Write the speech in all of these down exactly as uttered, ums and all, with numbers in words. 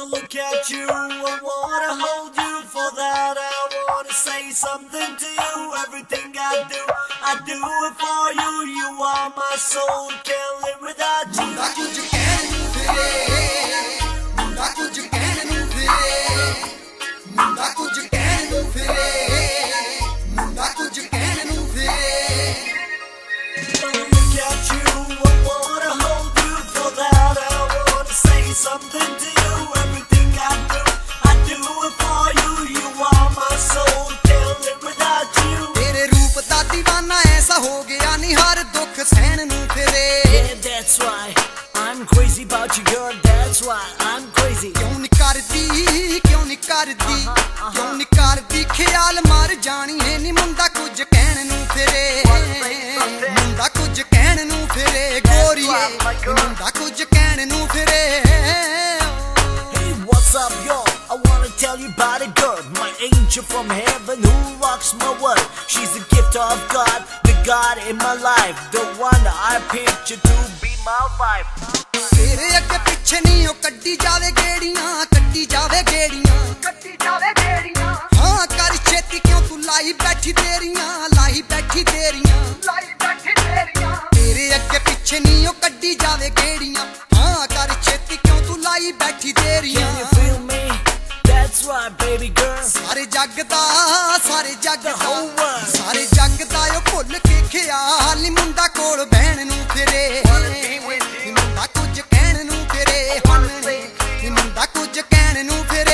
look at you, I wanna hold you. For that I wanna say something to you. Everything I do, I do it for you. You are my soul, can't live without you. ਮੁੰਡਾ ਕੁਝ ਕਹਿਣ ਨੂੰ ਫਿਰੇ, ਮੁੰਡਾ ਕੁਝ ਕਹਿਣ ਨੂੰ ਫਿਰੇ, ਮੁੰਡਾ ਕੁਝ ਕਹਿਣ ਨੂੰ ਫਿਰੇ, ਮੁੰਡਾ ਕੁਝ ਕਹਿਣ ਨੂੰ ਫਿਰੇ। Look at you, I wanna hold you. For that I wanna say something to you. Everything I do, I do it for you. You are my soul, can't live without you. ਤੇਰੇ ਰੂਪ ਦਾ دیਵਾਨਾ ਐਸਾ ਹੋ ਗਿਆ ਨੀ ਹਰ ਦੁੱਖ ਸਹਿਣ ਨੂੰ ਫਿਰੇ। Yeah, that's why I'm crazy about you, girl. That's why I'm crazy. ਕਿਉਂ ਨੀ ਕਰਦੀ, ਕਿਉਂ ਨੀ ਕਰਦੀ, ਕਿਉਂ ਨੀ ਕਰਦੀ ਖਿਆਲ ਮਰ ਜਾਣੀ ਹੈ ਨੀ ਮੁੰਡਾ ਕੁਝ ਕਹਿਣ ਨੂੰ ਫਿਰੇ, ਮੁੰਡਾ ਕੁਝ ਕਹਿਣ ਨੂੰ ਫਿਰੇ ਗੋਰੀਏ, ਮੁੰਡਾ ਕੁਝ ਕਹਿਣ ਨੂੰ ਫਿਰੇ। Hey, what's up, yo? I wanna tell you about a girl, my angel from heaven who rocks my world. She's the gift of God, the God in my life, the one that I picture to be my wife. ਤੇਰੇ ਅੱਗੇ ਪਿੱਛੇ ਨਹੀਂ ਉਹ ਕੱਢੀ ਜਾਵੇ ਗੇੜੀਆਂ, ਕੱਢੀ ਜਾਵੇ ਗੇੜੀਆਂ, ਕੱਢੀ ਜਾਵੇ ਗੇੜੀਆਂ। ਹਾਂ ਕਰ ਛੇਤੀ ਕਿਉਂ ਤੂੰ ਲਾਈ ਬੈਠੀ ਤੇਰੀਆਂ, ਲਾਈ ਬੈਠੀ ਤੇਰੀਆਂ, ਲਾਈ ਬੈਠੀ ਤੇਰੀਆਂ। ਤੇਰੇ ਅੱਗੇ ਪਿੱਛੇ ਨਹੀਂ ਉਹ ਕੱਢੀ ਜਾਵੇ ਗੇੜੀਆਂ, ਹਾਂ ਕਰ ਛੇਤੀ ਕਿਉਂ ਤੂੰ ਲਾਈ ਬੈਠੀ ਤੇਰੀਆਂ। Can you feel me? That's right, baby girl. ਸਾਰੇ ਜੱਗ ਦਾ, ਸਾਰੇ ਜੱਗ The whole ਦਾ, world. ਸਾਰੇ ਜੱਗ ਦਾ ਉਹ ਭੁੱਲ ਕੇ ਖਿਆਲ ਨੀ ਮੁੰਡਾ ਕੋਲ ਬਹਿਣ ਨੂੰ ਫਿਰੇ, ਨੀ ਮੁੰਡਾ ਕੁਝ ਕਹਿਣ ਨੂੰ ਫਿਰੇ, ਨੀ ਮੁੰਡਾ ਕੁਝ ਕਹਿਣ ਨੂੰ ਫਿਰੇ।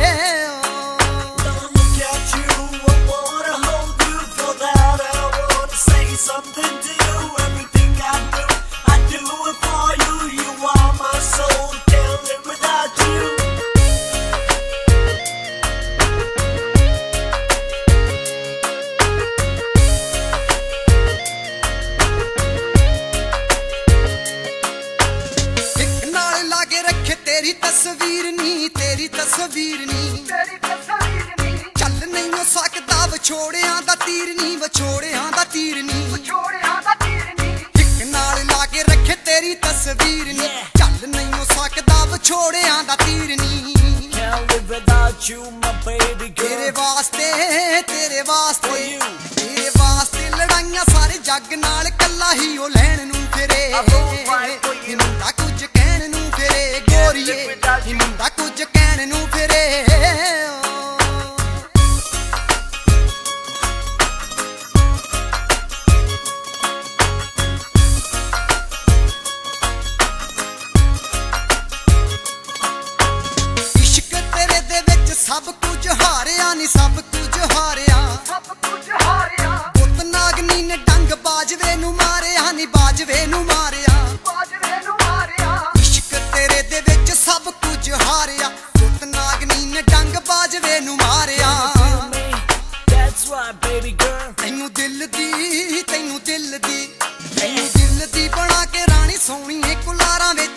Look at you, I wanna hold you. For that I wanna say something to you. Everything I do, I do it for you. You are my soul, can't live without you. ਇੱਕ ਨਾਲ ਲਾ ਕੇ ਰੱਖੇ ਤੇਰੀ ਤਸਵੀਰ ਨੀ, ਤੇਰੀ ਤਸਵੀਰ ਨੀ, ਤੇਰੀ ਤਸਵੀਰ ਨੀ। ਚੱਲ ਨਹੀਂ ਹੋ ਸਕਦਾ ਵਿਛੋੜਿਆਂ ਦਾ ਤੀਰ ਨੀ, ਵਿਛੋੜਿਆਂ ਦਾ ਤੀਰ ਨੀ, ਵਿਛੋੜਿਆਂ ਦਾ ਤੀਰ ਨੀ। ਇੱਕ ਨਾਲ ਲਾ ਕੇ ਰੱਖੇ ਤੇਰੀ ਤਸਵੀਰ ਨੀ, ਚੱਲ ਨਹੀਂ ਹੋ ਸਕਦਾ ਵਿਛੋੜਿਆਂ ਦਾ ਤੀਰ ਨੀ। Can't live without you, my baby ਤੇਰੇ girl. ਵਾਸਤੇ, ਤੇਰੇ ਵਾਸਤੇ, For you. ਤੇਰੇ ਵਾਸਤੇ ਲੜਾਈਆਂ ਸਾਰੇ ਜੱਗ ਨਾਲ ਕੱਲਾ ਹੀ ਉਹ ਲੈਣ ਨੂੰ ਫਿਰੇ। I will fight for you. ਨੀ ਮੁੰਡਾ ਕੁਝ ਕਹਿਣ ਨੂੰ ਫਿਰੇ ਗੋਰੀਏ, ਨੀ ਮੁੰਡਾ ਕੁਝ ਕਹਿਣ ਨੂੰ ਫਿਰੇ। ਇਸ਼ਕ ਤੇਰੇ ਦੇ ਵਿੱਚ ਸਭ ਕੁਝ ਹਾਰਿਆ ਨੀ, ਸਭ ਕੁਝ ਹਾਰਿਆ, ਸਭ ਕੁਝ ਹਾਰਿਆ। ਪੁੱਤ ਨਾਗਨੀ ਨੇ ਡੰਗ ਬਾਜਵੇ ਨੂੰ ਮਾਰਿਆ ਨੀ, ਬਾਜਵੇ ਨੂੰ ਮਾਰਿਆ, ਬਾਜਵੇ ਨੂੰ ਮਾਰਿਆ। ਇਸ਼ਕ ਤੇਰੇ ਦੇ ਵਿੱਚ ਸਭ ਕੁਝ ਹਾਰਿਆ, ਪੁੱਤ ਨਾਗਨੀ ਨੇ ਡੰਗ ਬਾਜਵੇ ਨੂੰ ਮਾਰਿਆ। Feel me? That's right, baby girl. ਤੈਨੂੰ ਦਿਲ ਦੀ, ਤੈਨੂੰ ਦਿਲ ਦੀ, ਤੈਨੂੰ ਦਿਲ ਦੀ ਬਣਾ ਕੇ ਰਾਣੀ ਸੋਹਣੀਏ ਕੁਲਾਰਾਂ ਵਿੱਚ